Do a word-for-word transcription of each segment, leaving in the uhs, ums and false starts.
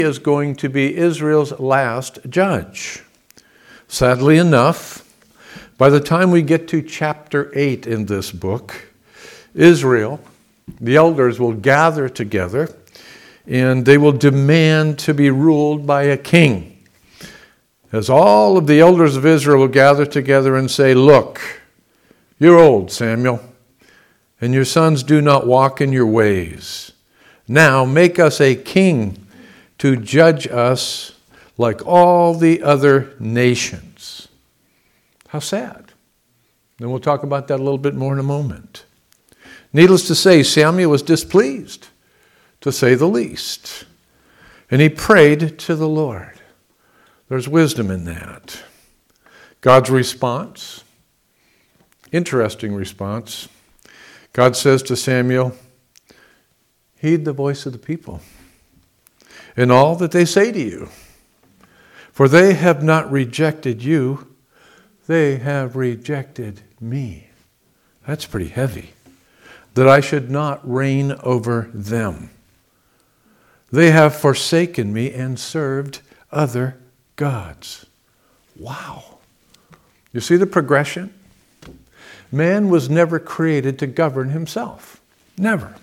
is going to be Israel's last judge. Sadly enough, by the time we get to chapter eight in this book, Israel, the elders will gather together and they will demand to be ruled by a king. As all of the elders of Israel will gather together and say, "Look, you're old, Samuel, and your sons do not walk in your ways. Now make us a king to judge us like all the other nations." How sad. And we'll talk about that a little bit more in a moment. Needless to say, Samuel was displeased, to say the least. And he prayed to the Lord. There's wisdom in that. God's response, interesting response. God says to Samuel, "Heed the voice of the people in all that they say to you. For they have not rejected you, they have rejected me." That's pretty heavy. That I should not reign over them. They have forsaken me and served other gods. Wow. You see the progression? Man was never created to govern himself. Never.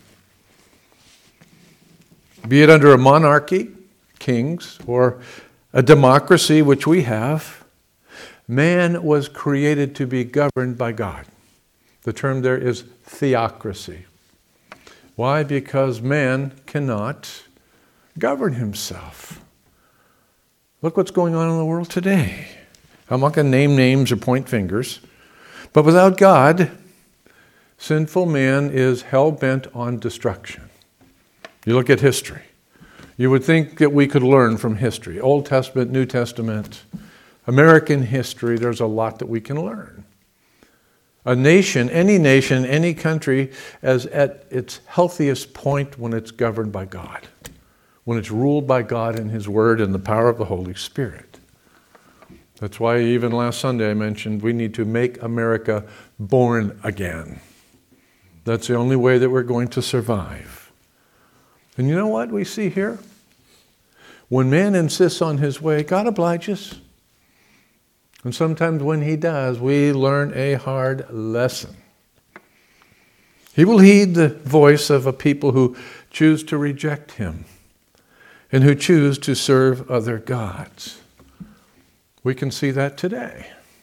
Be it under a monarchy, kings, or a democracy, which we have, man was created to be governed by God. The term there is theocracy. Why? Because man cannot govern himself. Look what's going on in the world today. I'm not going to name names or point fingers, but without God, sinful man is hell-bent on destruction. You look at history. You would think that we could learn from history. Old Testament, New Testament, American history, there's a lot that we can learn. A nation, any nation, any country, is at its healthiest point when it's governed by God, when it's ruled by God and His Word and the power of the Holy Spirit. That's why even last Sunday I mentioned we need to make America born again. That's the only way that we're going to survive. And you know what we see here? When man insists on his way, God obliges. And sometimes when he does, we learn a hard lesson. He will heed the voice of a people who choose to reject him and who choose to serve other gods. We can see that today.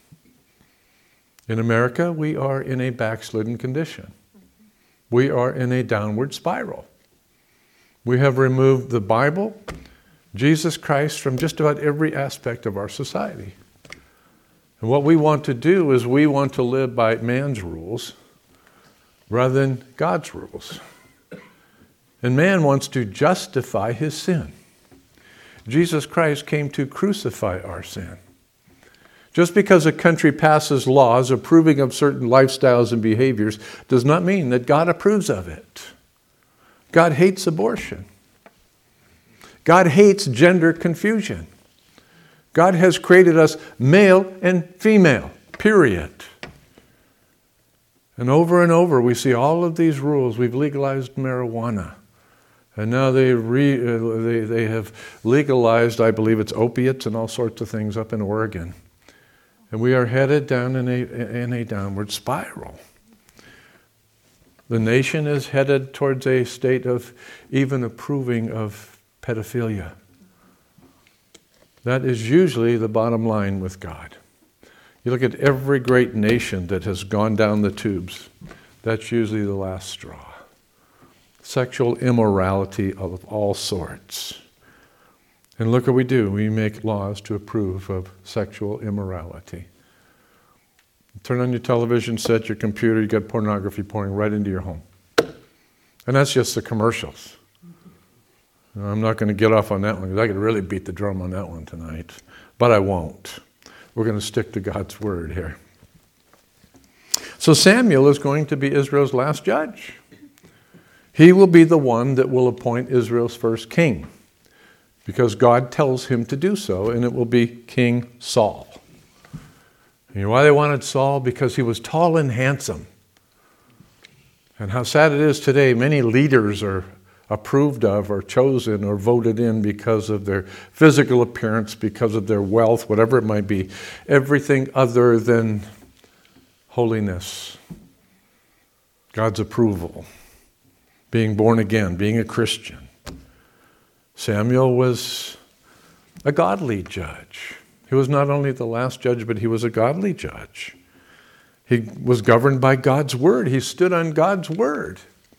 In America, we are in a backslidden condition. We are in a downward spiral. We have removed the Bible, Jesus Christ, from just about every aspect of our society. And what we want to do is we want to live by man's rules rather than God's rules. And man wants to justify his sin. Jesus Christ came to crucify our sin. Just because a country passes laws approving of certain lifestyles and behaviors does not mean that God approves of it. God hates abortion. God hates gender confusion. God has created us male and female, period. And over and over we see all of these rules. We've legalized marijuana. And now they, re, uh, they, they have legalized, I believe it's opiates and all sorts of things up in Oregon. And we are headed down in a, in a downward spiral. The nation is headed towards a state of even approving of pedophilia. That is usually the bottom line with God. You look at every great nation that has gone down the tubes, that's usually the last straw. Sexual immorality of all sorts. And look what we do. We make laws to approve of sexual immorality. Turn on your television set, your computer, you got pornography pouring right into your home. And that's just the commercials. I'm not going to get off on that one because I could really beat the drum on that one tonight. But I won't. We're going to stick to God's word here. So Samuel is going to be Israel's last judge. He will be the one that will appoint Israel's first king, because God tells him to do so, and it will be King Saul. You know why they wanted Saul? Because he was tall and handsome. And how sad it is today, many leaders are approved of or chosen or voted in because of their physical appearance, because of their wealth, whatever it might be. Everything other than holiness, God's approval, being born again, being a Christian. Samuel was a godly judge. He was not only the last judge, but he was a godly judge. He was governed by God's word. He stood on God's word.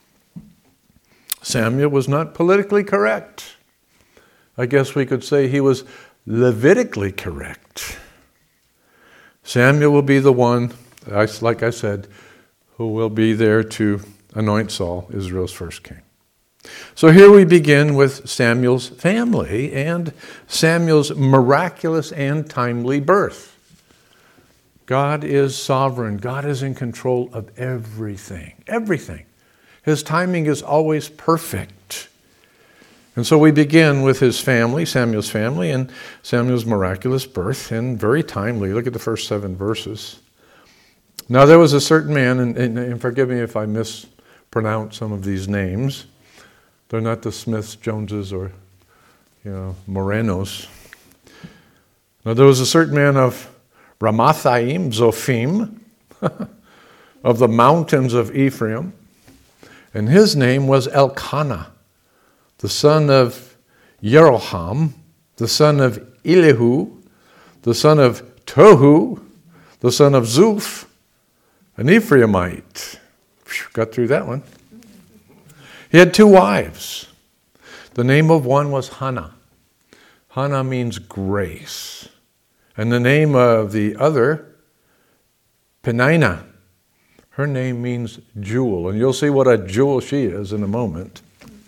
Samuel was not politically correct. I guess we could say he was Levitically correct. Samuel will be the one, like I said, who will be there to anoint Saul, Israel's first king. So here we begin with Samuel's family and Samuel's miraculous and timely birth. God is sovereign. God is in control of everything. Everything. His timing is always perfect. And so we begin with his family, Samuel's family, and Samuel's miraculous birth, and very timely. Look at the first seven verses. Now there was a certain man, and, and, and forgive me if I mispronounce some of these names. They're not the Smiths, Joneses, or you know, Morenos. Now there was a certain man of Ramathaim, Zophim, of the mountains of Ephraim, and his name was Elkanah, the son of Jeroham, the son of Elihu, the son of Tohu, the son of Zuph, an Ephraimite. Whew, got through that one. He had two wives. The name of one was Hannah. Hannah means grace. And the name of the other, Peninnah. Her name means jewel. And you'll see what a jewel she is in a moment.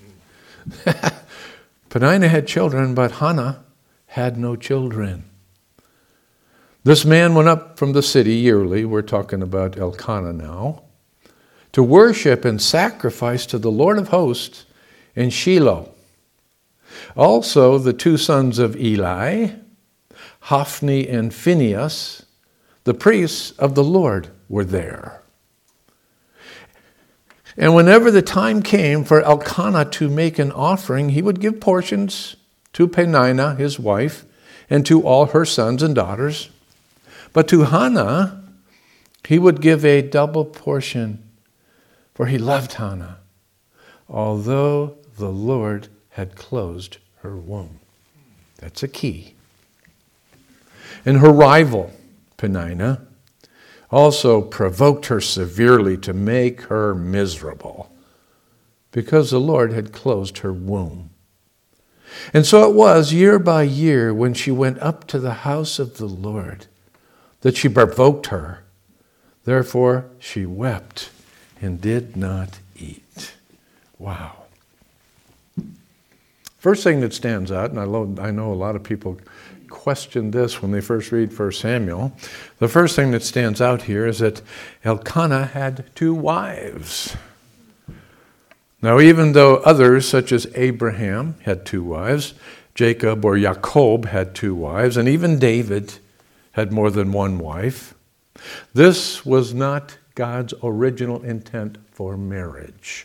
Peninnah had children, but Hannah had no children. This man went up from the city yearly, we're talking about Elkanah now, to worship and sacrifice to the Lord of hosts in Shiloh. Also the two sons of Eli, Hophni and Phinehas, the priests of the Lord, were there. And whenever the time came for Elkanah to make an offering, he would give portions to Peninnah, his wife, and to all her sons and daughters. But to Hannah, he would give a double portion, for he loved Hannah, although the Lord had closed her womb. That's a key. And her rival, Peninnah, also provoked her severely to make her miserable, because the Lord had closed her womb. And so it was year by year when she went up to the house of the Lord that she provoked her. Therefore she wept and did not eat. Wow. First thing that stands out, and I know a lot of people question this when they first read First Samuel. The first thing that stands out here is that Elkanah had two wives. Now, even though others, such as Abraham, had two wives, Jacob or Jacob had two wives, and even David had more than one wife, this was not God's original intent for marriage.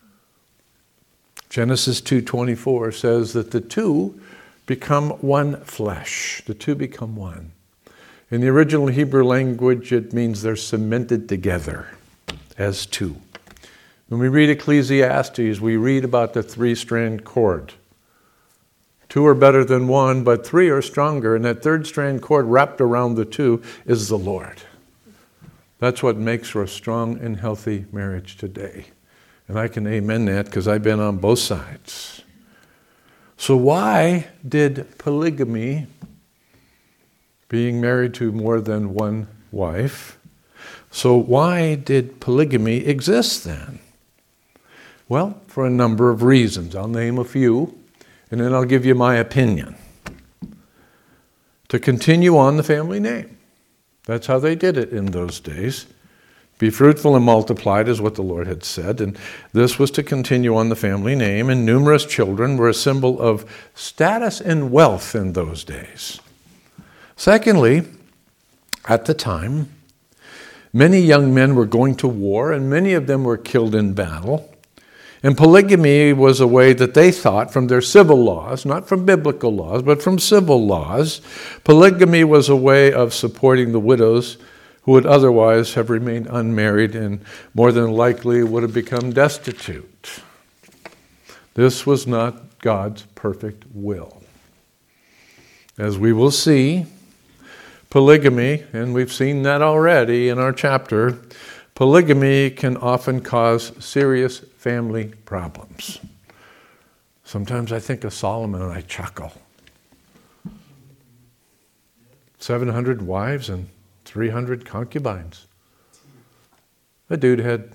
Genesis two twenty-four says that the two become one flesh. The two become one. In the original Hebrew language, it means they're cemented together as two. When we read Ecclesiastes, we read about the three-strand cord. Two are better than one, but three are stronger, and that third strand cord wrapped around the two is the Lord. That's what makes for a strong and healthy marriage today. And I can amen that because I've been on both sides. So why did polygamy, being married to more than one wife, so why did polygamy exist then? Well, for a number of reasons. I'll name a few, and then I'll give you my opinion. To continue on the family name. That's how they did it in those days. Be fruitful and multiplied is what the Lord had said, and this was to continue on the family name, and numerous children were a symbol of status and wealth in those days. Secondly, at the time, many young men were going to war, and many of them were killed in battle. And polygamy was a way that they thought, from their civil laws, not from biblical laws, but from civil laws, polygamy was a way of supporting the widows who would otherwise have remained unmarried and more than likely would have become destitute. This was not God's perfect will. As we will see, polygamy, and we've seen that already in our chapter, polygamy can often cause serious family problems. Sometimes I think of Solomon and I chuckle. seven hundred wives and three hundred concubines. That dude had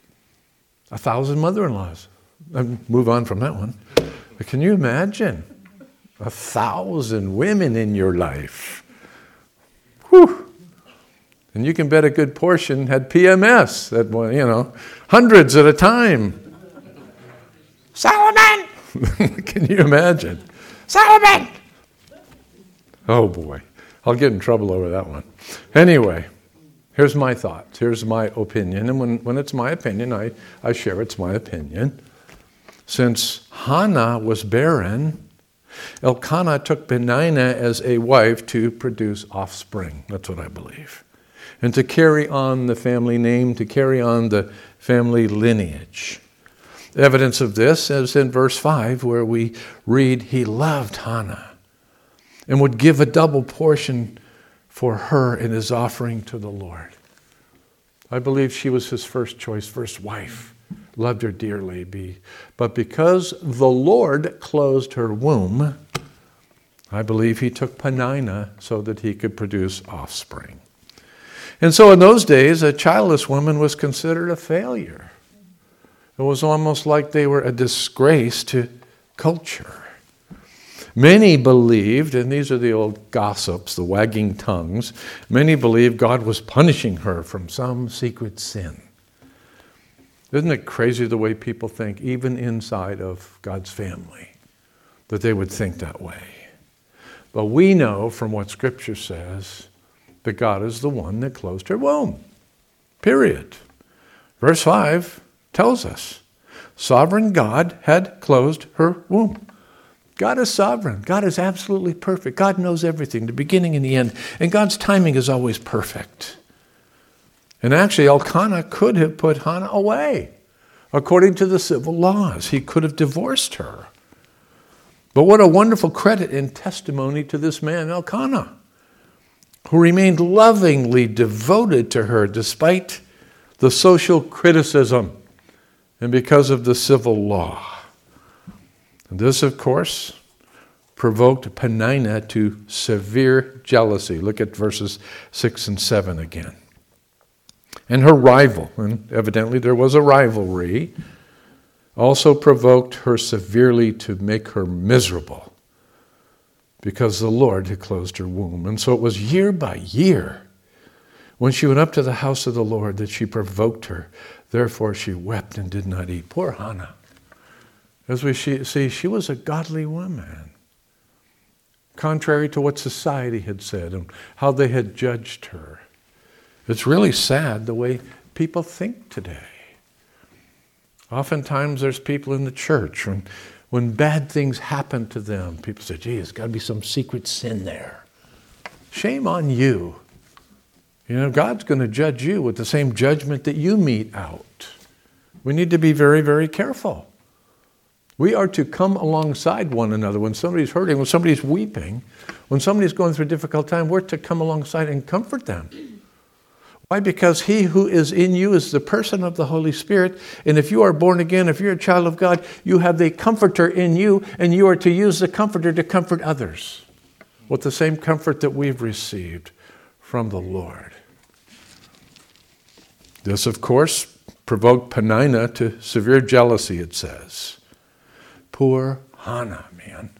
a thousand mother-in-laws. I'll move on from that one. But can you imagine a thousand women in your life? Whew. And you can bet a good portion had P M S at one, you know, hundreds at a time. Solomon! Can you imagine? Solomon! Oh boy, I'll get in trouble over that one. Anyway, here's my thoughts. Here's my opinion. And when, when it's my opinion, I, I share it's my opinion. Since Hannah was barren, Elkanah took Peninnah as a wife to produce offspring. That's what I believe. And to carry on the family name, to carry on the family lineage. Evidence of this is in verse five, where we read, he loved Hannah and would give a double portion for her in his offering to the Lord. I believe she was his first choice, first wife. Loved her dearly. But because the Lord closed her womb, I believe he took Peninnah so that he could produce offspring. And so in those days, a childless woman was considered a failure. It was almost like they were a disgrace to culture. Many believed, and these are the old gossips, the wagging tongues, many believed God was punishing her from some secret sin. Isn't it crazy the way people think, even inside of God's family, that they would think that way? But we know from what Scripture says that God is the one that closed her womb. Period. Verse five tells us, sovereign God had closed her womb. God is sovereign. God is absolutely perfect. God knows everything, the beginning and the end. And God's timing is always perfect. And actually, Elkanah could have put Hannah away. According to the civil laws, he could have divorced her. But what a wonderful credit and testimony to this man, Elkanah, who remained lovingly devoted to her despite the social criticism and because of the civil law. And this, of course, provoked Peninnah to severe jealousy. Look at verses six and seven again. And her rival, and evidently there was a rivalry, also provoked her severely to make her miserable because the Lord had closed her womb. And so it was year by year when she went up to the house of the Lord that she provoked her. Therefore she wept and did not eat. Poor Hannah. As we see, she was a godly woman, contrary to what society had said and how they had judged her. It's really sad the way people think today. Oftentimes there's people in the church, when, when bad things happen to them, people say, gee, there's got to be some secret sin there. Shame on you. You know, God's going to judge you with the same judgment that you mete out. We need to be very, very careful. We are to come alongside one another. When somebody's hurting, when somebody's weeping, when somebody's going through a difficult time, we're to come alongside and comfort them. Why? Because he who is in you is the person of the Holy Spirit. And if you are born again, if you're a child of God, you have the Comforter in you, and you are to use the Comforter to comfort others with the same comfort that we've received from the Lord. This, of course, provoked Peninnah to severe jealousy, it says. Poor Hannah, man.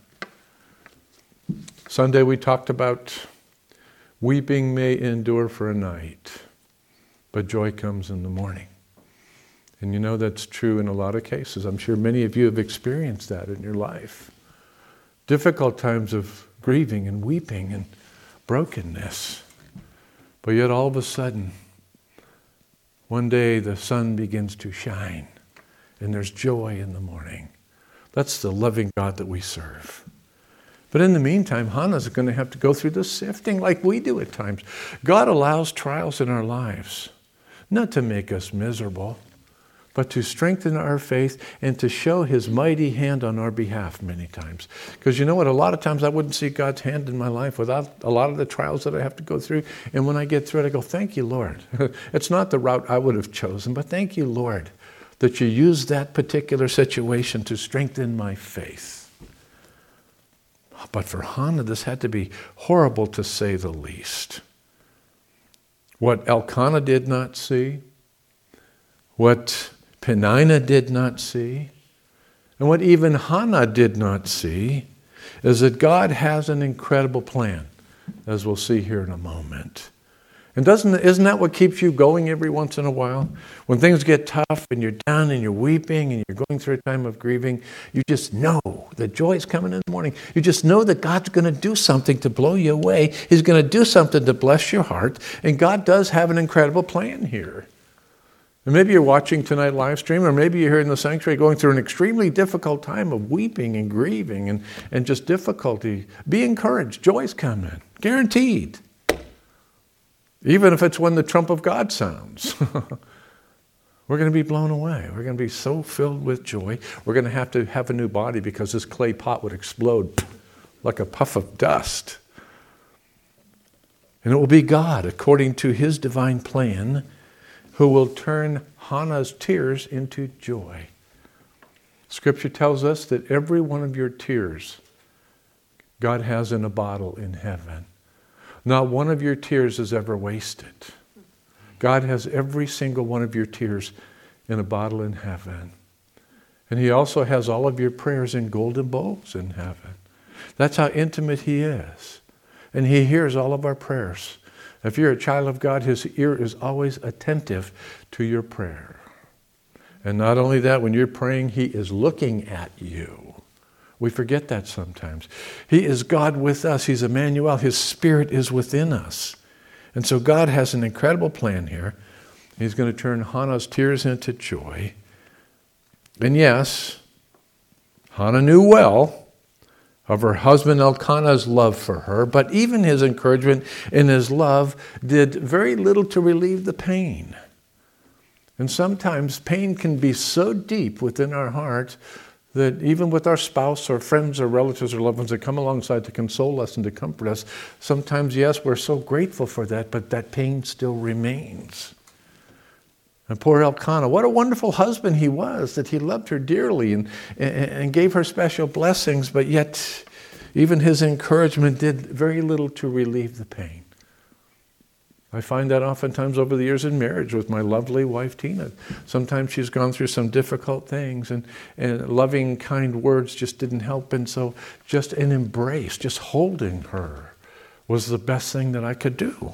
Sunday we talked about weeping may endure for a night, but joy comes in the morning. And you know that's true in a lot of cases. I'm sure many of you have experienced that in your life. Difficult times of grieving and weeping and brokenness. But yet all of a sudden, one day the sun begins to shine and there's joy in the morning. That's the loving God that we serve. But in the meantime, Hannah's going to have to go through the sifting like we do at times. God allows trials in our lives, not to make us miserable, but to strengthen our faith and to show his mighty hand on our behalf many times. Because you know what? A lot of times I wouldn't see God's hand in my life without a lot of the trials that I have to go through. And when I get through it, I go, thank you, Lord. It's not the route I would have chosen, but thank you, Lord, that you used that particular situation to strengthen my faith. But for Hannah, this had to be horrible to say the least. What Elkanah did not see, what Peninnah did not see, and what even Hannah did not see, is that God has an incredible plan, as we'll see here in a moment. And doesn't isn't that what keeps you going every once in a while? When things get tough and you're down and you're weeping and you're going through a time of grieving, you just know that joy is coming in the morning. You just know that God's going to do something to blow you away. He's going to do something to bless your heart. And God does have an incredible plan here. And maybe you're watching tonight live stream, or maybe you're here in the sanctuary going through an extremely difficult time of weeping and grieving and, and just difficulty. Be encouraged. Joy's coming. Guaranteed. Even if it's when the trump of God sounds. We're going to be blown away. We're going to be so filled with joy. We're going to have to have a new body because this clay pot would explode like a puff of dust. And it will be God, according to his divine plan, who will turn Hannah's tears into joy. Scripture tells us that every one of your tears God has in a bottle in heaven. Not one of your tears is ever wasted. God has every single one of your tears in a bottle in heaven. And he also has all of your prayers in golden bowls in heaven. That's how intimate he is. And he hears all of our prayers. If you're a child of God, his ear is always attentive to your prayer. And not only that, when you're praying, he is looking at you. We forget that sometimes. He is God with us. He's Emmanuel. His Spirit is within us. And so God has an incredible plan here. He's going to turn Hannah's tears into joy. And yes, Hannah knew well of her husband Elkanah's love for her, but even his encouragement and his love did very little to relieve the pain. And sometimes pain can be so deep within our hearts that even with our spouse or friends or relatives or loved ones that come alongside to console us and to comfort us, sometimes, yes, we're so grateful for that, but that pain still remains. And poor Elkanah, what a wonderful husband he was, that he loved her dearly and, and, and gave her special blessings, but yet even his encouragement did very little to relieve the pain. I find that oftentimes over the years in marriage with my lovely wife, Tina. Sometimes she's gone through some difficult things and, and loving, kind words just didn't help. And so just an embrace, just holding her was the best thing that I could do.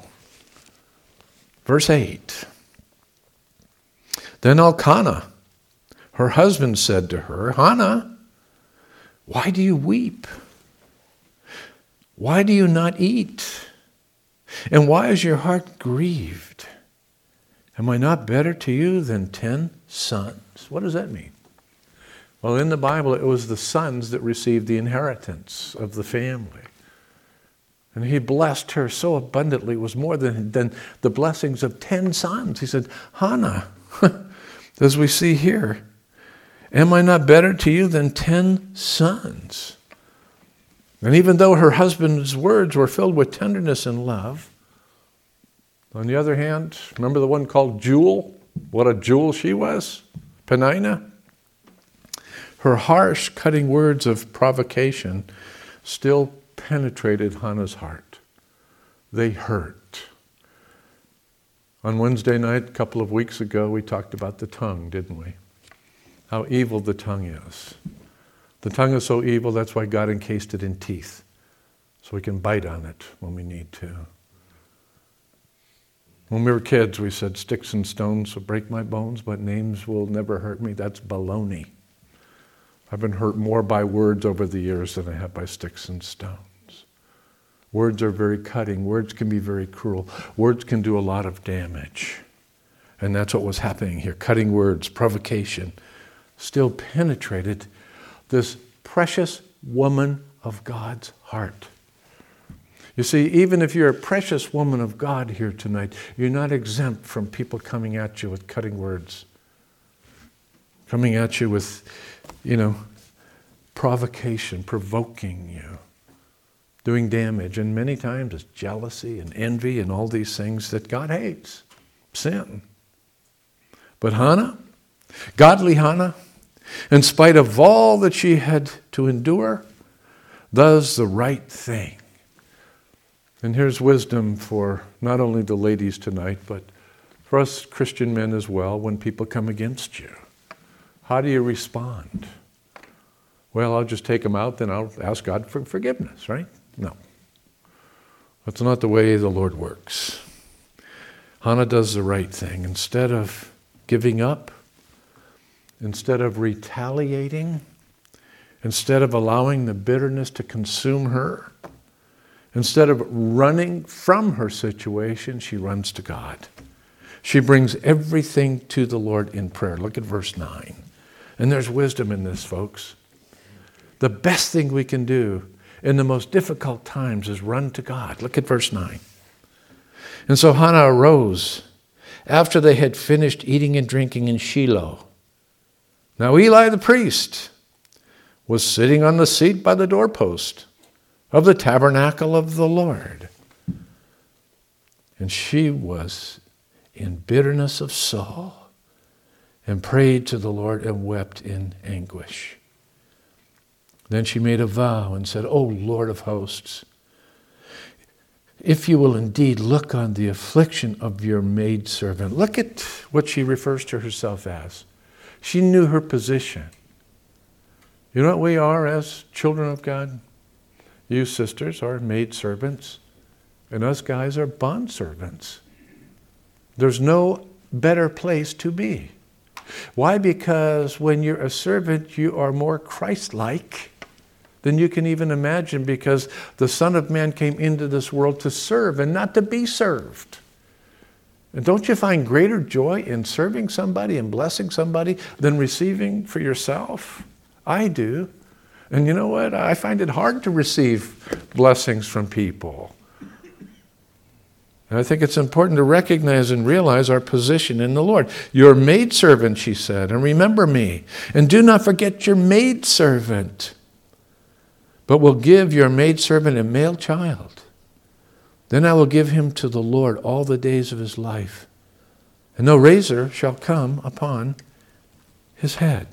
Verse eight. Then Elkanah, her husband, said to her, Hannah, why do you weep? Why do you not eat? And why is your heart grieved? Am I not better to you than ten sons? What does that mean? Well, in the Bible, it was the sons that received the inheritance of the family. And he blessed her so abundantly, it was more than, than the blessings of ten sons. He said, Hannah, as we see here, am I not better to you than ten sons? And even though her husband's words were filled with tenderness and love, on the other hand, remember the one called Jewel? What a jewel she was? Peninnah? Her harsh, cutting words of provocation still penetrated Hannah's heart. They hurt. On Wednesday night, a couple of weeks ago, we talked about the tongue, didn't we? How evil the tongue is. The tongue is so evil, that's why God encased it in teeth, so we can bite on it when we need to. When we were kids, we said, sticks and stones will break my bones, but names will never hurt me. That's baloney. I've been hurt more by words over the years than I have by sticks and stones. Words are very cutting. Words can be very cruel. Words can do a lot of damage. And that's what was happening here. Cutting words, provocation. still penetrated this precious woman of God's heart. You see, even if you're a precious woman of God here tonight, you're not exempt from people coming at you with cutting words, coming at you with, you know, provocation, provoking you, doing damage. And many times it's jealousy and envy and all these things that God hates, sin. But Hannah, godly Hannah, in spite of all that she had to endure, does the right thing. And here's wisdom for not only the ladies tonight, but for us Christian men as well when people come against you. How do you respond? Well, I'll just take them out, then I'll ask God for forgiveness, right? No. That's not the way the Lord works. Hannah does the right thing. Instead of giving up, instead of retaliating, instead of allowing the bitterness to consume her, instead of running from her situation, she runs to God. She brings everything to the Lord in prayer. Look at verse nine. And there's wisdom in this, folks. The best thing we can do in the most difficult times is run to God. Look at verse nine. And so Hannah arose after they had finished eating and drinking in Shiloh. Now Eli the priest was sitting on the seat by the doorpost of the tabernacle of the Lord. And she was in bitterness of soul and prayed to the Lord and wept in anguish. Then she made a vow and said, O Lord of hosts, if you will indeed look on the affliction of your maidservant. Look at what she refers to herself as. She knew her position. You know what we are as children of God? You sisters are maidservants, and us guys are bondservants. There's no better place to be. Why? Because when you're a servant, you are more Christ-like than you can even imagine, because the Son of Man came into this world to serve and not to be served. And don't you find greater joy in serving somebody and blessing somebody than receiving for yourself? I do. And you know what? I find it hard to receive blessings from people. And I think it's important to recognize and realize our position in the Lord. Your maidservant, she said, and remember me. And do not forget your maidservant, but will give your maidservant a male child. Then I will give him to the Lord all the days of his life, and no razor shall come upon his head.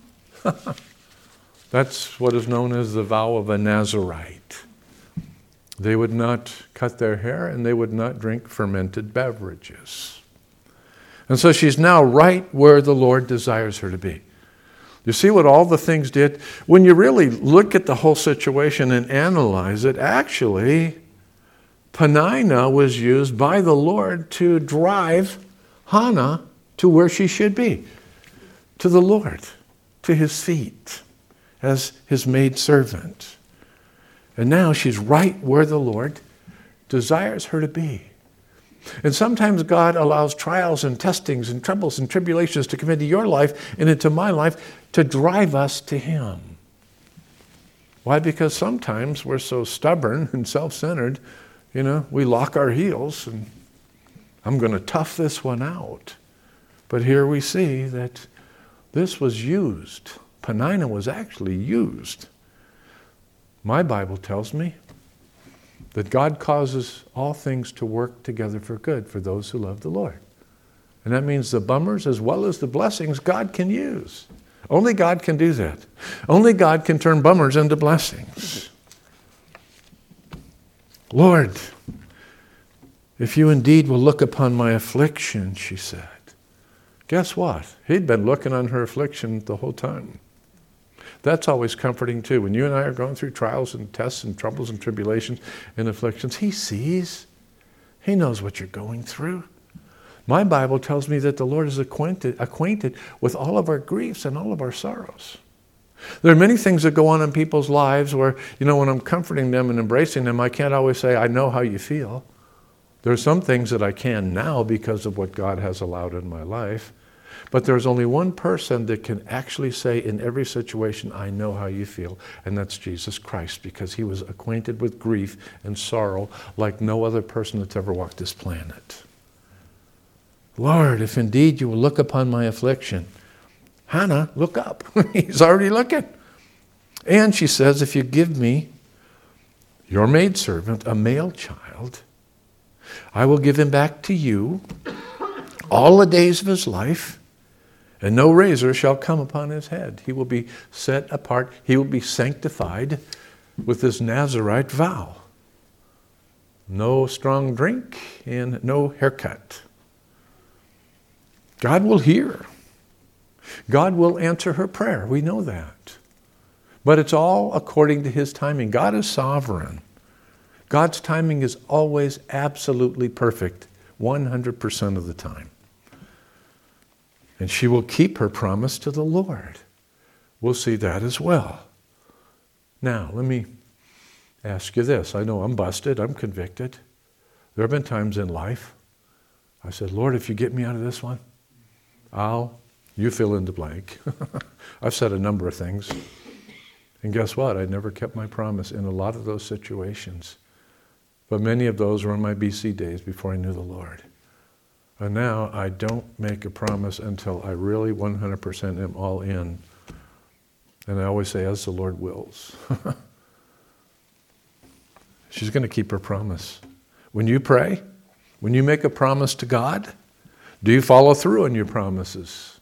That's what is known as the vow of a Nazirite. They would not cut their hair, and they would not drink fermented beverages. And so she's now right where the Lord desires her to be. You see what all the things did? When you really look at the whole situation and analyze it, actually, Peninnah was used by the Lord to drive Hannah to where she should be, to the Lord, to his feet, as his maidservant. And now she's right where the Lord desires her to be. And sometimes God allows trials and testings and troubles and tribulations to come into your life and into my life to drive us to him. Why? Because sometimes we're so stubborn and self-centered, you know, we lock our heels and I'm going to tough this one out. But here we see that this was used. Peninnah was actually used. My Bible tells me that God causes all things to work together for good for those who love the Lord. And that means the bummers as well as the blessings God can use. Only God can do that. Only God can turn bummers into blessings. Lord, if you indeed will look upon my affliction, she said. Guess what? He'd been looking on her affliction the whole time. That's always comforting too. When you and I are going through trials and tests and troubles and tribulations and afflictions, he sees. He knows what you're going through. My Bible tells me that the Lord is acquainted, acquainted with all of our griefs and all of our sorrows. There are many things that go on in people's lives where, you know, when I'm comforting them and embracing them, I can't always say, I know how you feel. There are some things that I can now because of what God has allowed in my life. But there's only one person that can actually say in every situation, I know how you feel, and that's Jesus Christ, because he was acquainted with grief and sorrow like no other person that's ever walked this planet. Lord, if indeed you will look upon my affliction. Hannah, look up. He's already looking. And she says, if you give me your maidservant, a male child, I will give him back to you all the days of his life, and no razor shall come upon his head. He will be set apart. He will be sanctified with this Nazirite vow. No strong drink and no haircut. God will hear. God will answer her prayer. We know that. But it's all according to his timing. God is sovereign. God's timing is always absolutely perfect, one hundred percent of the time. And she will keep her promise to the Lord. We'll see that as well. Now, let me ask you this. I know I'm busted. I'm convicted. There have been times in life I said, Lord, if you get me out of this one, I'll, you fill in the blank. I've said a number of things. And guess what? I never kept my promise in a lot of those situations. But many of those were in my B C days before I knew the Lord. And now I don't make a promise until I really one hundred percent am all in. And I always say, as the Lord wills. She's going to keep her promise. When you pray, when you make a promise to God, do you follow through on your promises?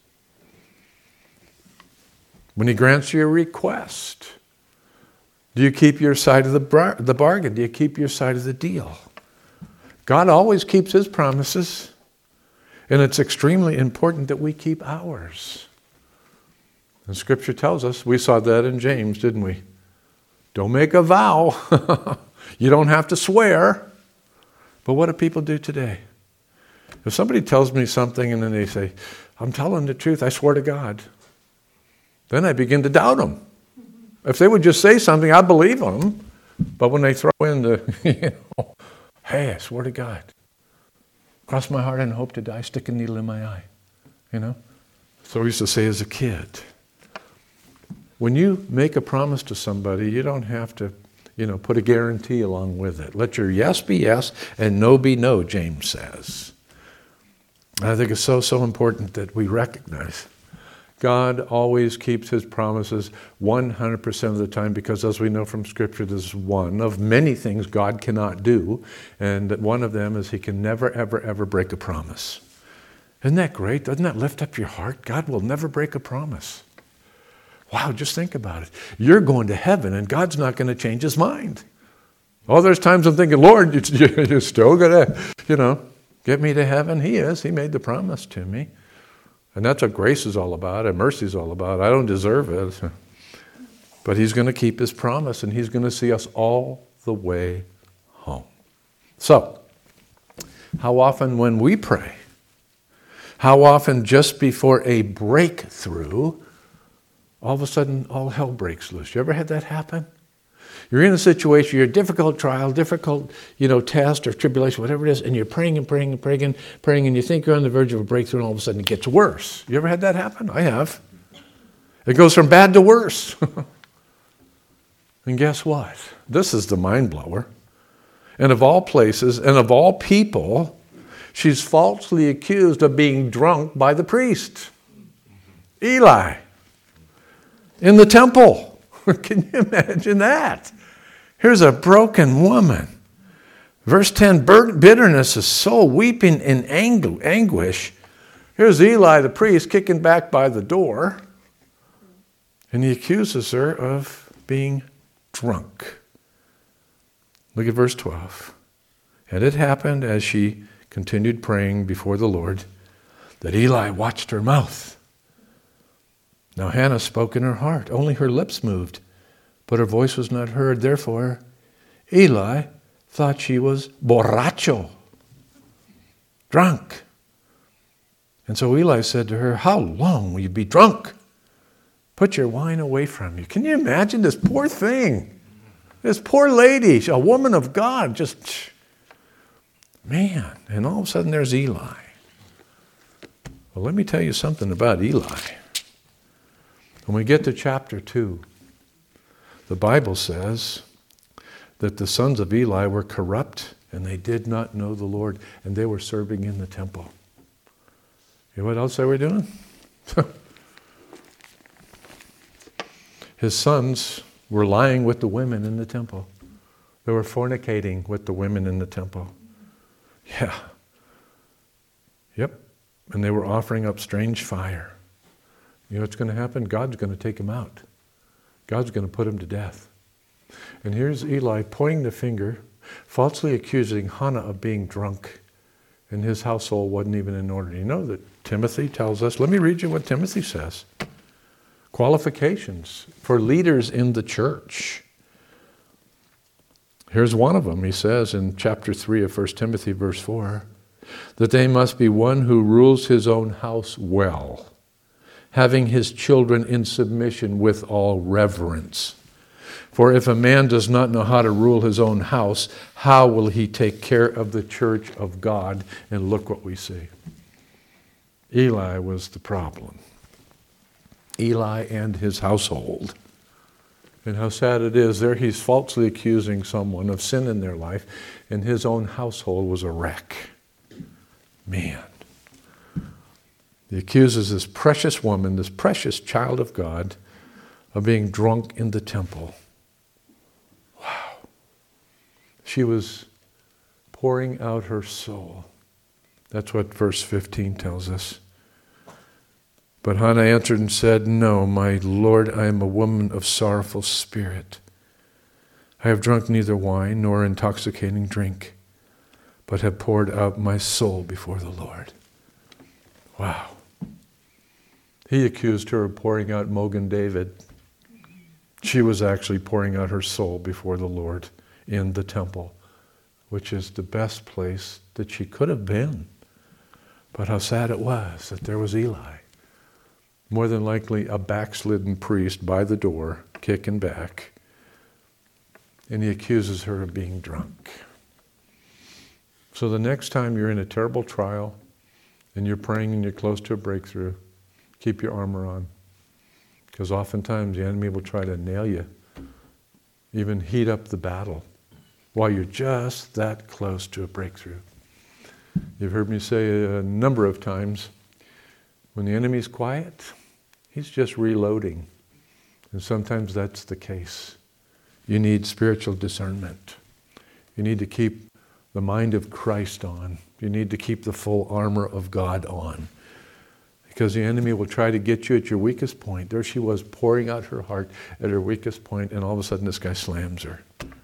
When he grants you a request, do you keep your side of the, bar- the bargain? Do you keep your side of the deal? God always keeps his promises. And it's extremely important that we keep ours. And Scripture tells us, we saw that in James, didn't we? Don't make a vow. You don't have to swear. But what do people do today? If somebody tells me something and then they say, I'm telling the truth, I swear to God. Then I begin to doubt them. If they would just say something, I believe them. But when they throw in the, you know, hey, I swear to God. Cross my heart and hope to die, stick a needle in my eye. You know? So we used to say as a kid. When you make a promise to somebody, you don't have to, you know, put a guarantee along with it. Let your yes be yes and no be no, James says. I think it's so, so important that we recognize God always keeps his promises one hundred percent of the time, because as we know from Scripture, there's one of many things God cannot do, and one of them is he can never, ever, ever break a promise. Isn't that great? Doesn't that lift up your heart? God will never break a promise. Wow, just think about it. You're going to heaven, and God's not going to change his mind. Oh, there's times I'm thinking, Lord, you're still going to, you know, get me to heaven. He is. He made the promise to me. And that's what grace is all about, and mercy is all about. I don't deserve it. But he's going to keep his promise, and he's going to see us all the way home. So, how often when we pray, how often just before a breakthrough, all of a sudden all hell breaks loose. You ever had that happen? You're in a situation, you're a difficult trial, difficult, you know, test or tribulation, whatever it is, and you're praying and praying and praying and praying, and you think you're on the verge of a breakthrough, and all of a sudden it gets worse. You ever had that happen? I have. It goes from bad to worse. And guess what? This is the mind blower. And of all places, and of all people, she's falsely accused of being drunk by the priest, Eli, in the temple. Can you imagine that? Here's a broken woman. Verse ten, bitterness is soul, weeping in angu- anguish. Here's Eli, the priest, kicking back by the door, and he accuses her of being drunk. Look at verse twelve. And it happened as she continued praying before the Lord that Eli watched her mouth. Now Hannah spoke in her heart. Only her lips moved, but her voice was not heard. Therefore, Eli thought she was borracho, drunk. And so Eli said to her, how long will you be drunk? Put your wine away from you. Can you imagine this poor thing? This poor lady, a woman of God, just, man. And all of a sudden there's Eli. Well, let me tell you something about Eli. When we get to chapter two, the Bible says that the sons of Eli were corrupt and they did not know the Lord, and they were serving in the temple. You know what else they were doing? His sons were lying with the women in the temple. They were fornicating with the women in the temple. Yeah. Yep. And they were offering up strange fire. You know what's going to happen? God's going to take them out. God's going to put them to death. And here's Eli pointing the finger, falsely accusing Hannah of being drunk. And his household wasn't even in order. You know that Timothy tells us, let me read you what Timothy says. Qualifications for leaders in the church. Here's one of them. He says in chapter three of First Timothy verse four, that they must be one who rules his own house well, having his children in submission with all reverence. For if a man does not know how to rule his own house, how will he take care of the church of God? And look what we see. Eli was the problem. Eli and his household. And how sad it is, there he's falsely accusing someone of sin in their life, and his own household was a wreck. Man. He accuses this precious woman, this precious child of God, of being drunk in the temple. Wow. She was pouring out her soul. That's what verse fifteen tells us. But Hannah answered and said, no, my Lord, I am a woman of sorrowful spirit. I have drunk neither wine nor intoxicating drink, but have poured out my soul before the Lord. Wow. He accused her of pouring out Mogan David. She was actually pouring out her soul before the Lord in the temple, which is the best place that she could have been. But how sad it was that there was Eli, more than likely a backslidden priest by the door, kicking back, and he accuses her of being drunk. So the next time you're in a terrible trial and you're praying and you're close to a breakthrough, keep your armor on. Because oftentimes the enemy will try to nail you, even heat up the battle, while you're just that close to a breakthrough. You've heard me say a number of times, when the enemy's quiet, he's just reloading. And sometimes that's the case. You need spiritual discernment. You need to keep the mind of Christ on. You need to keep the full armor of God on. Because the enemy will try to get you at your weakest point. There she was pouring out her heart at her weakest point, and all of a sudden this guy slams her.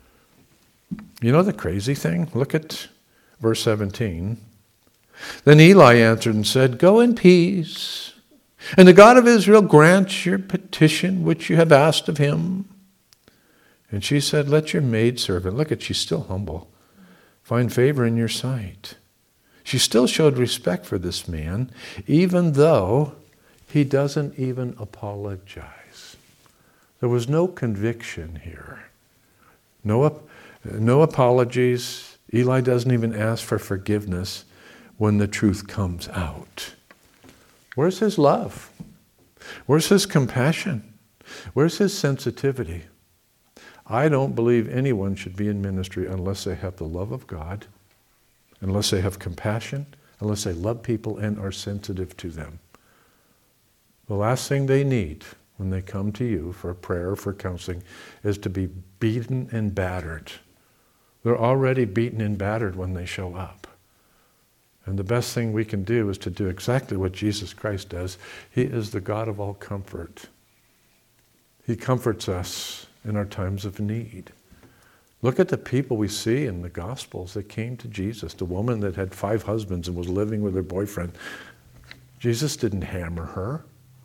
You know the crazy thing? Look at verse seventeen. Then Eli answered and said, go in peace, and the God of Israel grant your petition which you have asked of him. And she said, let your maidservant, look at, she's still humble, find favor in your sight. She still showed respect for this man, even though he doesn't even apologize. There was no conviction here. No, no apologies. Eli doesn't even ask for forgiveness when the truth comes out. Where's his love? Where's his compassion? Where's his sensitivity? I don't believe anyone should be in ministry unless they have the love of God, unless they have compassion, unless they love people and are sensitive to them. The last thing they need when they come to you for prayer or for counseling is to be beaten and battered. They're already beaten and battered when they show up. And the best thing we can do is to do exactly what Jesus Christ does. He is the God of all comfort. He comforts us in our times of need. Look at the people we see in the Gospels that came to Jesus. The woman that had five husbands and was living with her boyfriend. Jesus didn't hammer her.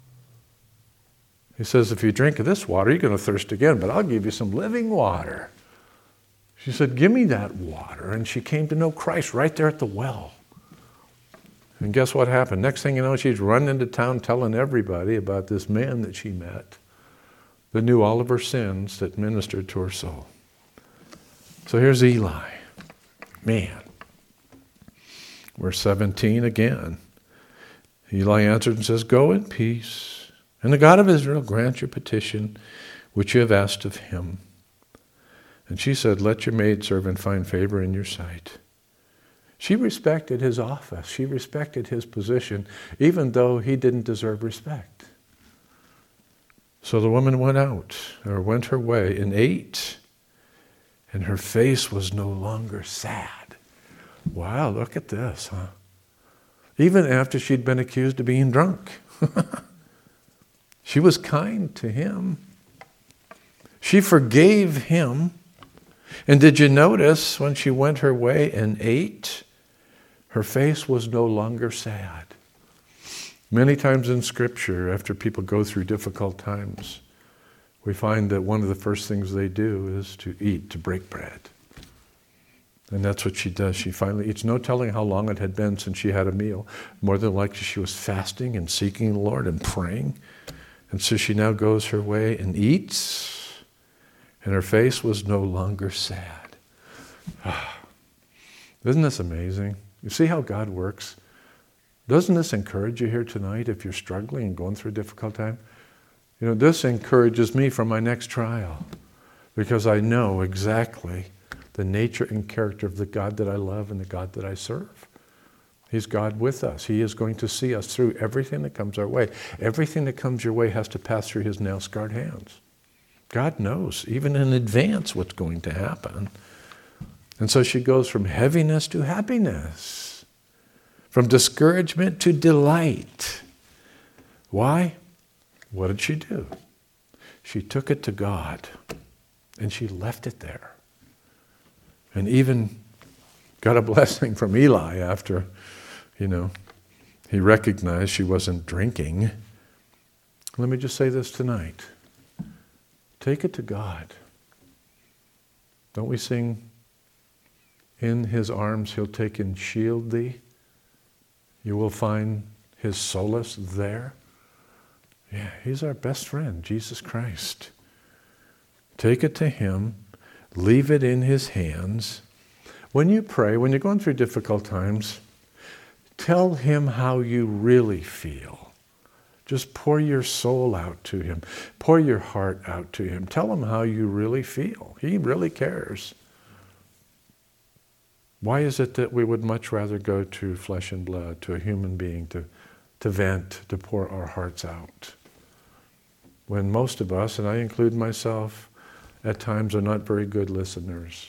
He says, if you drink of this water, you're going to thirst again, but I'll give you some living water. She said, give me that water. And she came to know Christ right there at the well. And guess what happened? Next thing you know, she's running into town telling everybody about this man that she met that knew all of her sins, that ministered to her soul. So here's Eli. Man. Verse seventeen again. Eli answered and says, "Go in peace, and the God of Israel grant your petition, which you have asked of him." And she said, "Let your maidservant find favor in your sight." She respected his office. She respected his position, even though he didn't deserve respect. So the woman went out, or went her way, and ate, and her face was no longer sad. Wow, look at this, huh? Even after she'd been accused of being drunk. She was kind to him. She forgave him. And did you notice when she went her way and ate, her face was no longer sad? Many times in Scripture, after people go through difficult times, we find that one of the first things they do is to eat, to break bread. And that's what she does. She finally eats. No telling how long it had been since she had a meal. More than likely she was fasting and seeking the Lord and praying. And so she now goes her way and eats, and her face was no longer sad. Isn't this amazing? You see how God works? Doesn't this encourage you here tonight if you're struggling and going through a difficult time? You know, this encourages me for my next trial, because I know exactly the nature and character of the God that I love and the God that I serve. He's God with us. He is going to see us through everything that comes our way. Everything that comes your way has to pass through his nail-scarred hands. God knows, even in advance, what's going to happen. And so she goes from heaviness to happiness, from discouragement to delight. Why? What did she do? She took it to God, and she left it there. And even got a blessing from Eli after, you know, he recognized she wasn't drinking. Let me just say this tonight. Take it to God. Don't we sing, "In his arms he'll take and shield thee. You will find his solace there"? Yeah, he's our best friend, Jesus Christ. Take it to him. Leave it in his hands. When you pray, when you're going through difficult times, tell him how you really feel. Just pour your soul out to him. Pour your heart out to him. Tell him how you really feel. He really cares. Why is it that we would much rather go to flesh and blood, to a human being, to, to vent, to pour our hearts out? When most of us, and I include myself, at times are not very good listeners.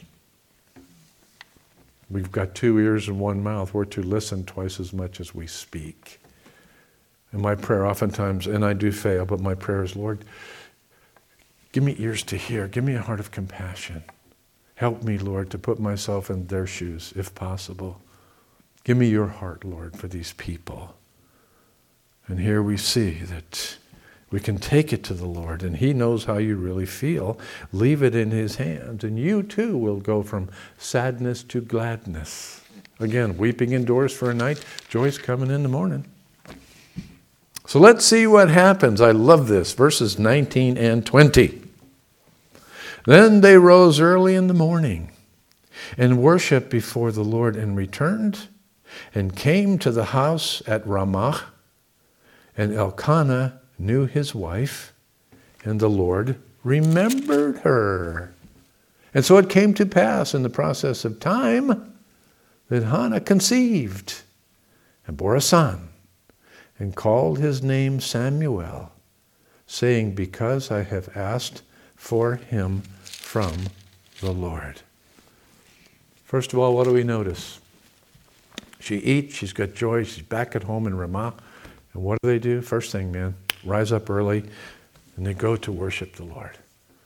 We've got two ears and one mouth. We're to listen twice as much as we speak. And my prayer oftentimes, and I do fail, but my prayer is, Lord, give me ears to hear. Give me a heart of compassion. Help me, Lord, to put myself in their shoes, if possible. Give me your heart, Lord, for these people. And here we see that we can take it to the Lord, and he knows how you really feel. Leave it in his hands, and you too will go from sadness to gladness. Again, weeping indoors for a night, joy's coming in the morning. So let's see what happens. I love this, verses nineteen and twenty. Then they rose early in the morning and worshiped before the Lord, and returned and came to the house at Ramah. And Elkanah knew his wife, and the Lord remembered her. And so it came to pass in the process of time that Hannah conceived and bore a son, and called his name Samuel, saying, "Because I have asked for him from the Lord." First of all, what do we notice? She eats, she's got joy, she's back at home in Ramah. And what do they do? First thing, man, rise up early, and they go to worship the Lord.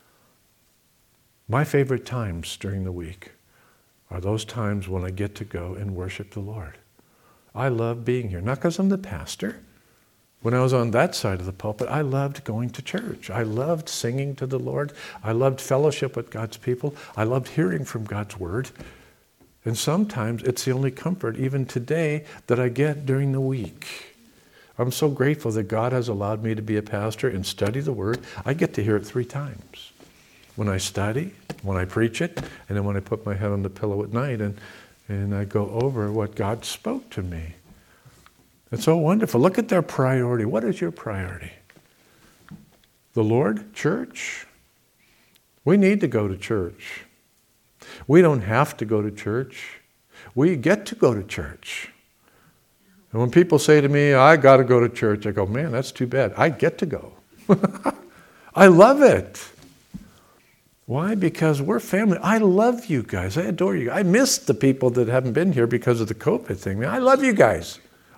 My favorite times during the week are those times when I get to go and worship the Lord. I love being here, not because I'm the pastor. When I was on that side of the pulpit, I loved going to church. I loved singing to the Lord. I loved fellowship with God's people. I loved hearing from God's word. And sometimes it's the only comfort, even today, that I get during the week. I'm so grateful that God has allowed me to be a pastor and study the word. I get to hear it three times. When I study, when I preach it, and then when I put my head on the pillow at night and, and I go over what God spoke to me. It's so wonderful. Look at their priority. What is your priority? The Lord? Church? We need to go to church. We don't have to go to church. We get to go to church. And when people say to me, I got to go to church, I go, man, that's too bad. I get to go. I love it. Why? Because we're family. I love you guys. I adore you. I miss the people that haven't been here because of the COVID thing. I love you guys.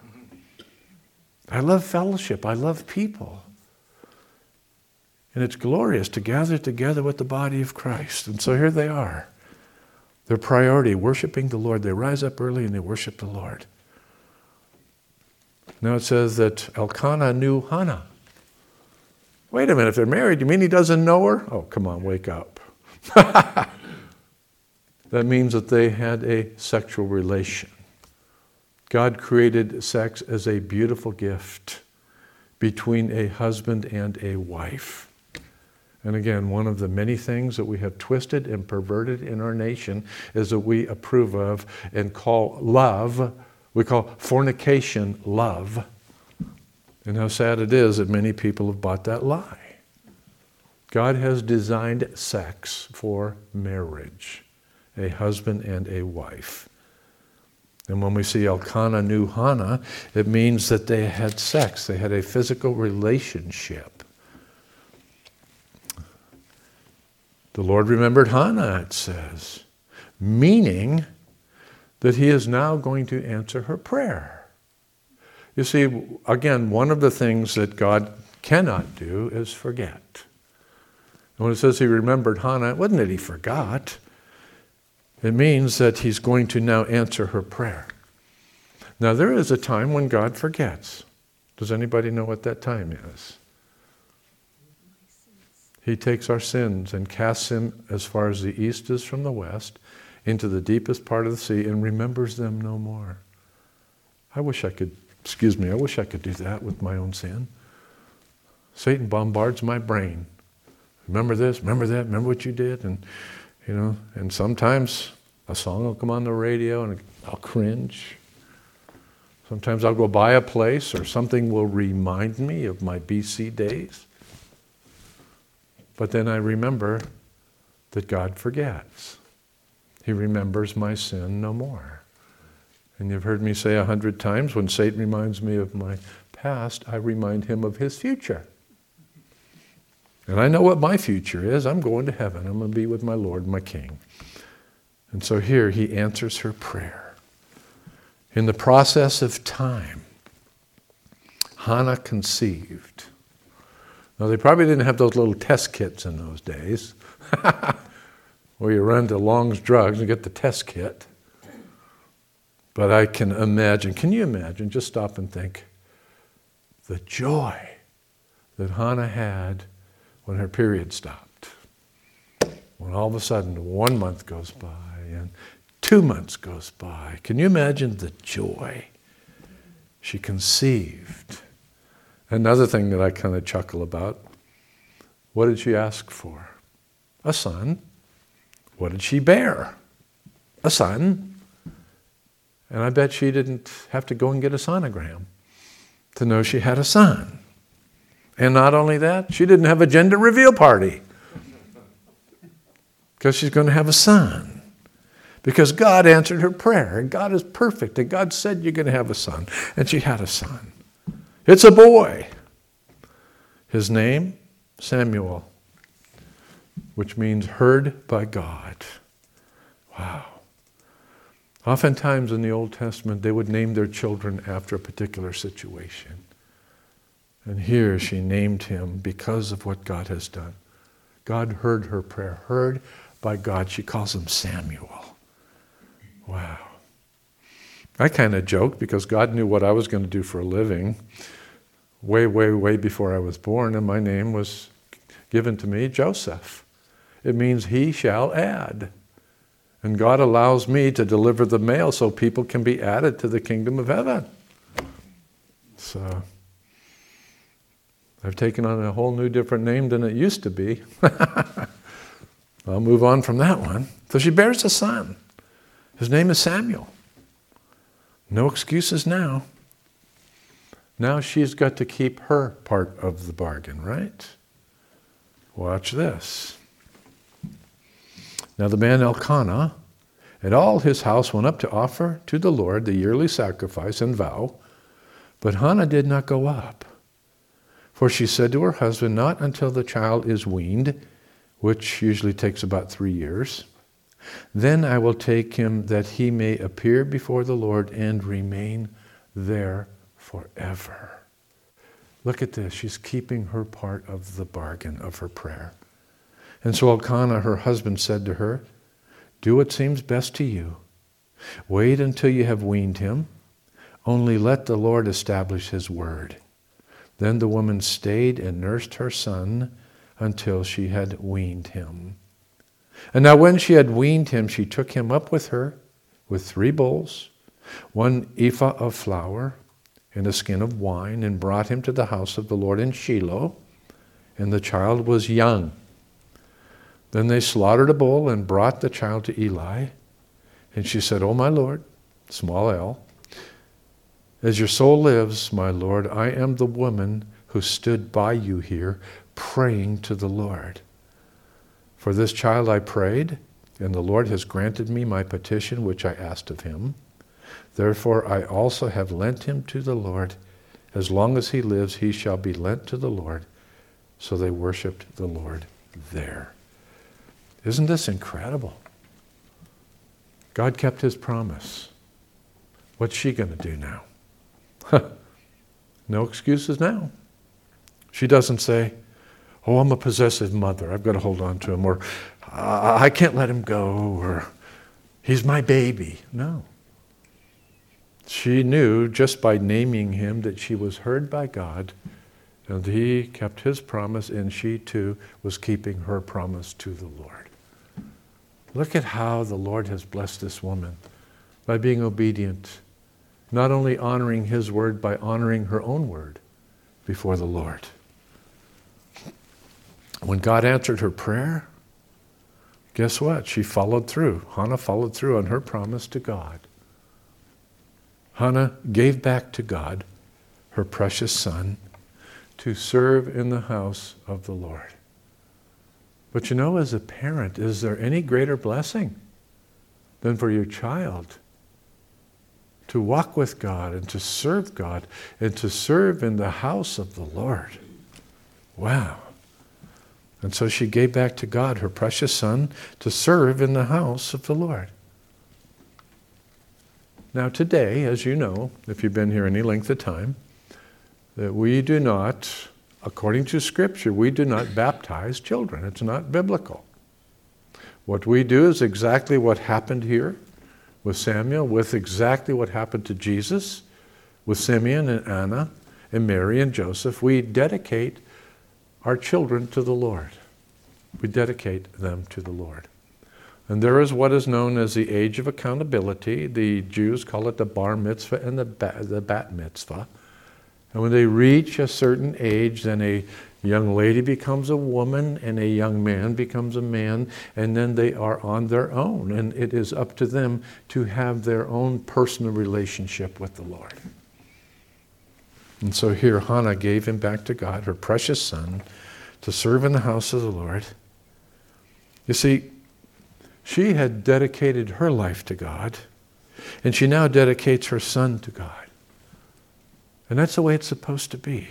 I love fellowship. I love people. And it's glorious to gather together with the body of Christ. And so here they are. Their priority, worshiping the Lord. They rise up early and they worship the Lord. Now it says that Elkanah knew Hannah. Wait a minute, if they're married, you mean he doesn't know her? Oh, come on, wake up. That means that they had a sexual relation. God created sex as a beautiful gift between a husband and a wife. And again, one of the many things that we have twisted and perverted in our nation is that we approve of and call love, we call fornication love. And how sad it is that many people have bought that lie. God has designed sex for marriage, a husband and a wife. And when we see Elkanah knew Hannah, it means that they had sex. They had a physical relationship. The Lord remembered Hannah, it says, meaning that he is now going to answer her prayer. You see, again, one of the things that God cannot do is forget. And when it says he remembered Hannah, it wasn't that he forgot. It means that he's going to now answer her prayer. Now, there is a time when God forgets. Does anybody know what that time is? He takes our sins and casts them as far as the east is from the west into the deepest part of the sea and remembers them no more. I wish I could Excuse me, I wish I could do that with my own sin. Satan bombards my brain. Remember this, remember that, remember what you did, and you know, and sometimes a song will come on the radio and I'll cringe. Sometimes I'll go by a place or something will remind me of my B C days. But then I remember that God forgets. He remembers my sin no more. And you've heard me say a hundred times, when Satan reminds me of my past, I remind him of his future. And I know what my future is. I'm going to heaven. I'm going to be with my Lord, my King. And so here he answers her prayer. In the process of time, Hannah conceived. Now they probably didn't have those little test kits in those days, where you run to Long's Drugs and get the test kit. But I can imagine, can you imagine, just stop and think, the joy that Hannah had when her period stopped. When all of a sudden one month goes by and two months goes by. Can you imagine the joy? She conceived. Another thing that I kind of chuckle about, what did she ask for? A son. What did she bear? A son. And I bet she didn't have to go and get a sonogram to know she had a son. And not only that, she didn't have a gender reveal party because she's going to have a son. Because God answered her prayer, and God is perfect, and God said you're going to have a son. And she had a son. It's a boy. His name, Samuel, which means heard by God. Wow. Oftentimes in the Old Testament, they would name their children after a particular situation. And here she named him because of what God has done. God heard her prayer, heard by God. She calls him Samuel. Wow. I kind of joked because God knew what I was going to do for a living way, way, way before I was born, and my name was given to me, Joseph. It means he shall add. And God allows me to deliver the mail so people can be added to the kingdom of heaven. So I've taken on a whole new different name than it used to be. I'll move on from that one. So she bears a son. His name is Samuel. No excuses now. Now she's got to keep her part of the bargain, right? Watch this. Now the man Elkanah and all his house went up to offer to the Lord the yearly sacrifice and vow, but Hannah did not go up. For she said to her husband, not until the child is weaned, which usually takes about three years, then I will take him that he may appear before the Lord and remain there forever. Look at this. She's keeping her part of the bargain of her prayer. And so Elkanah, her husband, said to her, do what seems best to you. Wait until you have weaned him. Only let the Lord establish his word. Then the woman stayed and nursed her son until she had weaned him. And now when she had weaned him, she took him up with her with three bowls, one ephah of flour, and a skin of wine, and brought him to the house of the Lord in Shiloh. And the child was young. Then they slaughtered a bull and brought the child to Eli. And she said, O my Lord, small l, as your soul lives, my Lord, I am the woman who stood by you here praying to the Lord. For this child I prayed, and the Lord has granted me my petition which I asked of him. Therefore I also have lent him to the Lord. As long as he lives, he shall be lent to the Lord. So they worshipped the Lord there. Isn't this incredible? God kept his promise. What's she going to do now? No excuses now. She doesn't say, oh, I'm a possessive mother, I've got to hold on to him, or I can't let him go, or he's my baby. No. She knew just by naming him that she was heard by God, and he kept his promise, and she too was keeping her promise to the Lord. Look at how the Lord has blessed this woman by being obedient, not only honoring his word, by honoring her own word before the Lord. When God answered her prayer, guess what? She followed through. Hannah followed through on her promise to God. Hannah gave back to God her precious son to serve in the house of the Lord. But you know, as a parent, is there any greater blessing than for your child to walk with God and to serve God and to serve in the house of the Lord? Wow. And so she gave back to God her precious son to serve in the house of the Lord. Now today, as you know, if you've been here any length of time, that we do not, according to Scripture, we do not baptize children. It's not biblical. What we do is exactly what happened here with Samuel, with exactly what happened to Jesus, with Simeon and Anna and Mary and Joseph. We dedicate our children to the Lord. We dedicate them to the Lord. And there is what is known as the age of accountability. The Jews call it the bar mitzvah and the bat, the bat mitzvah. And when they reach a certain age, then a young lady becomes a woman and a young man becomes a man, and then they are on their own. And it is up to them to have their own personal relationship with the Lord. And so here Hannah gave him back to God, her precious son, to serve in the house of the Lord. You see, she had dedicated her life to God, and she now dedicates her son to God. And that's the way it's supposed to be.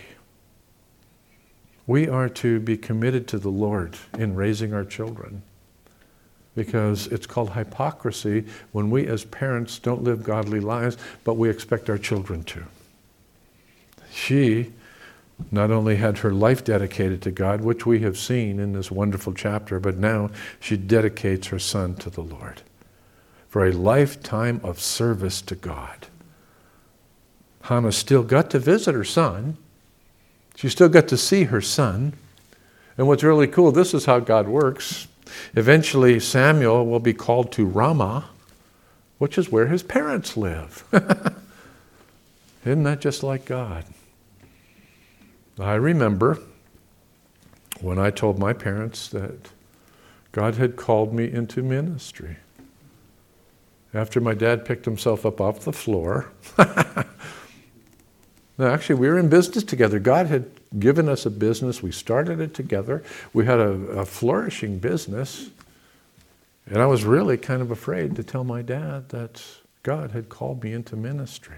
We are to be committed to the Lord in raising our children, because it's called hypocrisy when we as parents don't live godly lives, but we expect our children to. She not only had her life dedicated to God, which we have seen in this wonderful chapter, but now she dedicates her son to the Lord for a lifetime of service to God. Hannah still got to visit her son. She still got to see her son. And what's really cool, this is how God works. Eventually Samuel will be called to Ramah, which is where his parents live. Isn't that just like God? I remember when I told my parents that God had called me into ministry. After my dad picked himself up off the floor No, actually, we were in business together. God had given us a business. We started it together. We had a, a flourishing business. And I was really kind of afraid to tell my dad that God had called me into ministry.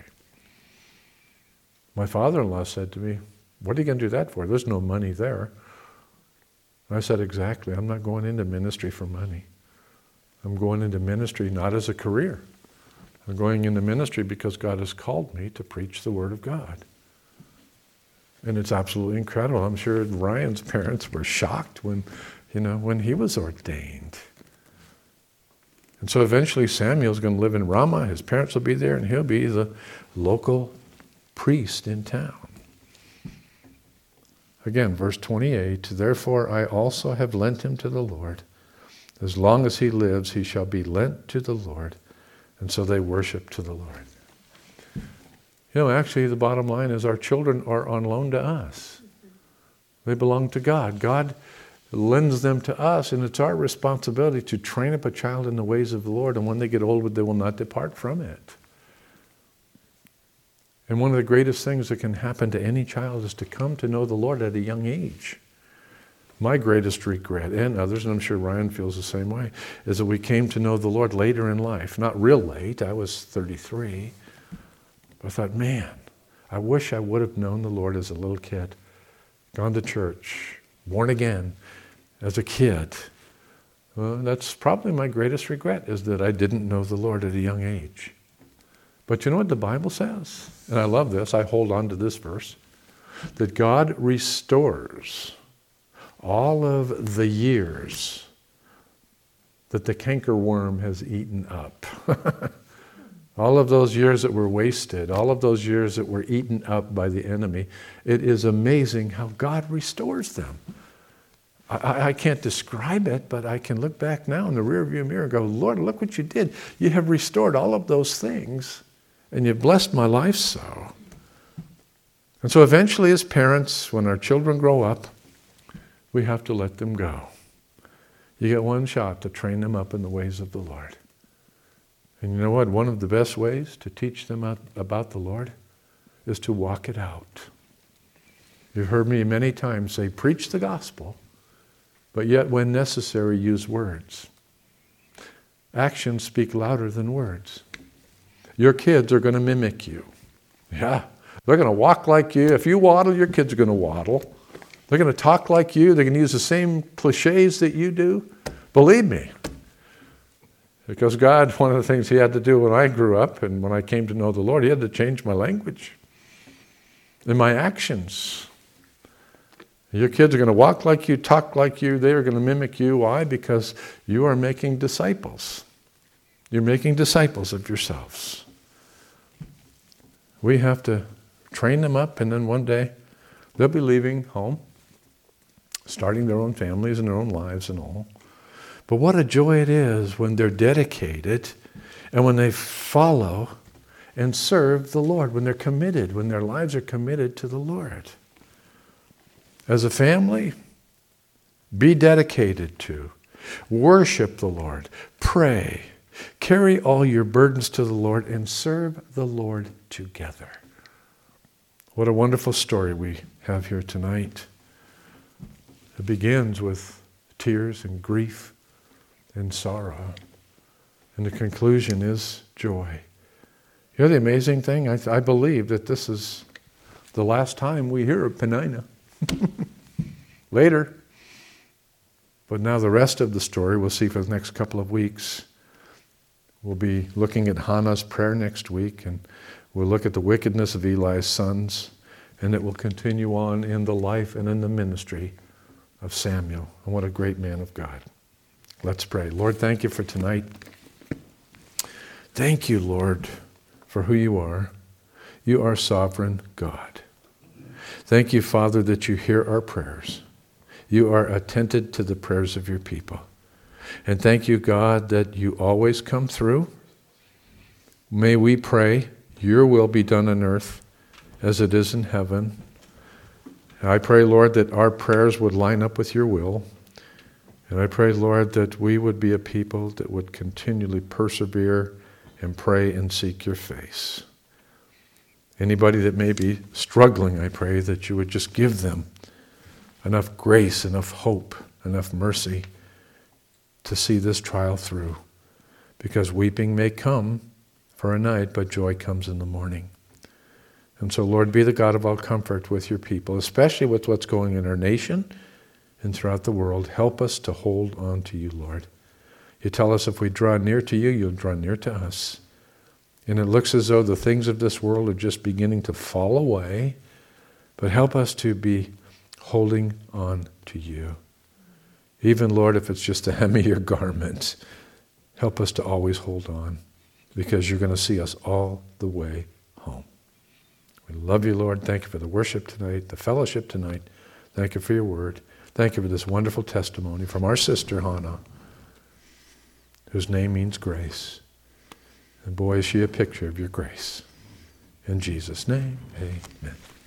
My father-in-law said to me, "What are you going to do that for? There's no money there." And I said, "Exactly. I'm not going into ministry for money. I'm going into ministry not as a career. I'm going into ministry because God has called me to preach the Word of God." And it's absolutely incredible. I'm sure Ryan's parents were shocked when, you know, when he was ordained. And so eventually Samuel's going to live in Ramah. His parents will be there, and he'll be the local priest in town. Again, verse twenty-eight, "Therefore I also have lent him to the Lord. As long as he lives, he shall be lent to the Lord." And so they worship to the Lord. You know, actually, the bottom line is our children are on loan to us. They belong to God. God lends them to us, and it's our responsibility to train up a child in the ways of the Lord, and when they get old, they will not depart from it. And one of the greatest things that can happen to any child is to come to know the Lord at a young age. My greatest regret, and others, and I'm sure Ryan feels the same way, is that we came to know the Lord later in life. Not real late, I was thirty-three. But I thought, man, I wish I would have known the Lord as a little kid, gone to church, born again as a kid. Well, that's probably my greatest regret, is that I didn't know the Lord at a young age. But you know what the Bible says? And I love this, I hold on to this verse, that God restores all of the years that the cankerworm has eaten up. All of those years that were wasted, all of those years that were eaten up by the enemy. It is amazing how God restores them. I, I can't describe it, but I can look back now in the rearview mirror and go, "Lord, look what you did. You have restored all of those things, and you've blessed my life so." And so eventually as parents, when our children grow up, we have to let them go. You get one shot to train them up in the ways of the Lord. And you know what? One of the best ways to teach them about the Lord is to walk it out. You've heard me many times say, preach the gospel, but yet when necessary, use words. Actions speak louder than words. Your kids are going to mimic you. Yeah, they're going to walk like you. If you waddle, your kids are going to waddle. They're going to talk like you. They're going to use the same cliches that you do. Believe me. Because God, one of the things he had to do when I grew up and when I came to know the Lord, he had to change my language and my actions. Your kids are going to walk like you, talk like you. They are going to mimic you. Why? Because you are making disciples. You're making disciples of yourselves. We have to train them up, and then one day they'll be leaving home, starting their own families and their own lives and all. But what a joy it is when they're dedicated and when they follow and serve the Lord, when they're committed, when their lives are committed to the Lord. As a family, be dedicated to, worship the Lord, pray, carry all your burdens to the Lord, and serve the Lord together. What a wonderful story we have here tonight. It begins with tears and grief and sorrow. And the conclusion is joy. You know the amazing thing? I, I believe that this is the last time we hear of Peninnah. Later. But now the rest of the story we'll see for the next couple of weeks. We'll be looking at Hannah's prayer next week, and we'll look at the wickedness of Eli's sons, and it will continue on in the life and in the ministry of Samuel. And what a great man of God. Let's pray. Lord, thank you for tonight. Thank you, Lord, for who you are. You are sovereign God. Thank you, Father, that you hear our prayers. You are attentive to the prayers of your people. And thank you, God, that you always come through. May we pray, your will be done on earth as it is in heaven. I pray, Lord, that our prayers would line up with your will. And I pray, Lord, that we would be a people that would continually persevere and pray and seek your face. Anybody that may be struggling, I pray that you would just give them enough grace, enough hope, enough mercy to see this trial through. Because weeping may come for a night, but joy comes in the morning. And so, Lord, be the God of all comfort with your people, especially with what's going in our nation and throughout the world. Help us to hold on to you, Lord. You tell us if we draw near to you, you'll draw near to us. And it looks as though the things of this world are just beginning to fall away, but help us to be holding on to you. Even, Lord, if it's just the hem of your garment, help us to always hold on, because you're going to see us all the way home. We love you, Lord. Thank you for the worship tonight, the fellowship tonight. Thank you for your word. Thank you for this wonderful testimony from our sister, Hannah, whose name means grace. And boy, is she a picture of your grace. In Jesus' name, amen.